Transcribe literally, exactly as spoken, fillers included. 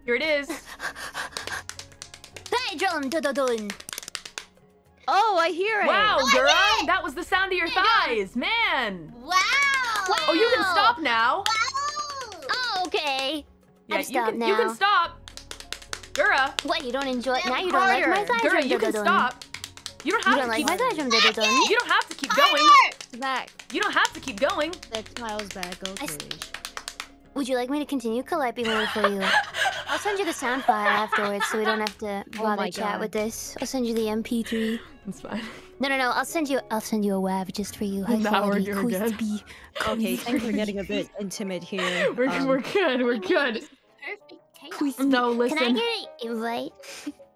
Here it is. Hey, drum, dun, dun, dun. Oh, I hear it. Wow, Oh, I Gura, did it! that was the sound of your thighs, man. Wow! Oh, you can stop now. Wow! Oh, okay. Yeah, I'm you stopped can now. you can stop. Gura, What, you don't enjoy it? Yeah, Now you don't like my harder. thighs? Gura, drum, you dun, can dun, dun? stop. You don't You have don't to like keep. my thighs? drum, dun, dun, dun? You don't have to keep going. Back. You don't have to keep going. That smile's back. I s- Okay. Would you like me to continue collecting more for you? I'll send you the sound file afterwards so we don't have to Oh bother my chat God. with this. I'll send you the M P three. It's fine. No, no, no. I'll send you. I'll send you a W A V just for you. High No, we're- quality, we're good. crispy. Okay, thanks for getting a bit intimate here. We're Um, we're good. We're good. Perfect chaos. Crispy. No, Can I listen. get an invite?